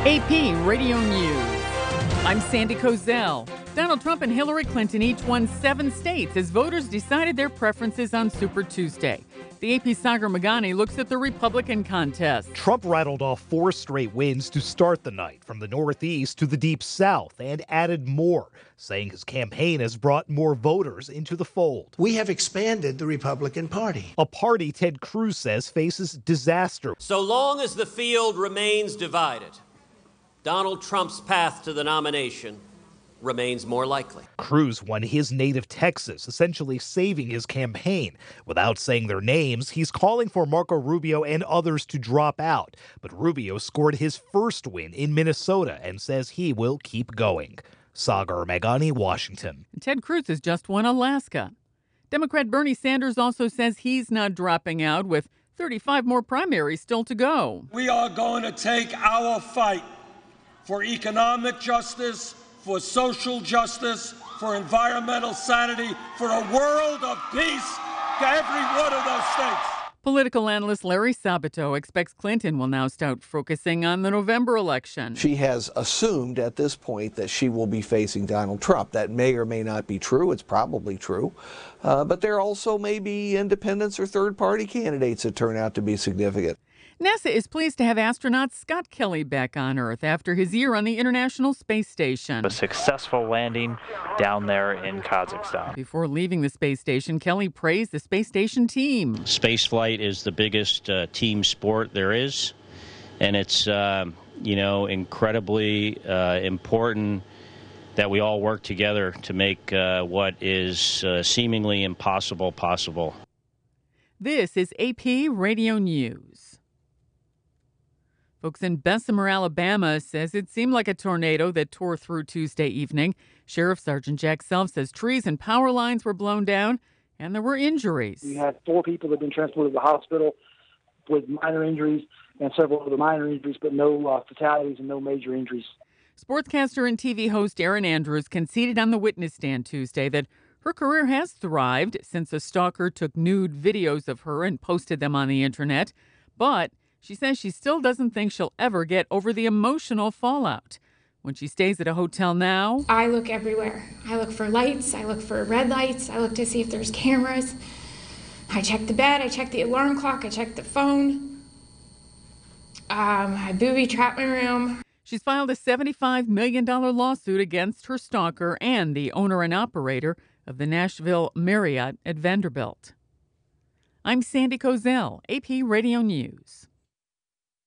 AP Radio News. I'm Sandy Kozel. Donald Trump and Hillary Clinton each won 7 states as voters decided their preferences on Super Tuesday. The AP Sagar Magani looks at the Republican contest. Trump rattled off 4 straight wins to start the night, from the Northeast to the Deep South, and added more, saying his campaign has brought more voters into the fold. We have expanded the Republican Party. A party Ted Cruz says faces disaster. So long as the field remains divided, Donald Trump's path to the nomination remains more likely. Cruz won his native Texas, essentially saving his campaign. Without saying their names, he's calling for Marco Rubio and others to drop out. But Rubio scored his first win in Minnesota and says he will keep going. Sagar Magani, Washington. Ted Cruz has just won Alaska. Democrat Bernie Sanders also says he's not dropping out, with 35 more primaries still to go. We are going to take our fight for economic justice, for social justice, for environmental sanity, for a world of peace to every one of those states. Political analyst Larry Sabato expects Clinton will now start focusing on the November election. She has assumed at this point that she will be facing Donald Trump. That may or may not be true. It's probably true. But there also may be independents or third-party candidates that turn out to be significant. NASA is pleased to have astronaut Scott Kelly back on Earth after his year on the International Space Station. A successful landing down there in Kazakhstan. Before leaving the space station, Kelly praised the space station team. Spaceflight is the biggest team sport there is, and it's incredibly important that we all work together to make what is seemingly impossible possible. This is AP Radio News. Folks in Bessemer, Alabama says it seemed like a tornado that tore through Tuesday evening. Sheriff Sergeant Jack Self says trees and power lines were blown down and there were injuries. We had 4 people that have been transported to the hospital with minor injuries and several other minor injuries, but no fatalities and no major injuries. Sportscaster and TV host Erin Andrews conceded on the witness stand Tuesday that her career has thrived since a stalker took nude videos of her and posted them on the internet. But she says she still doesn't think she'll ever get over the emotional fallout. When she stays at a hotel now, I look everywhere. I look for lights. I look for red lights. I look to see if there's cameras. I check the bed. I check the alarm clock. I check the phone. I booby-trap my room. She's filed a $75 million lawsuit against her stalker and the owner and operator of the Nashville Marriott at Vanderbilt. I'm Sandy Kozel, AP Radio News.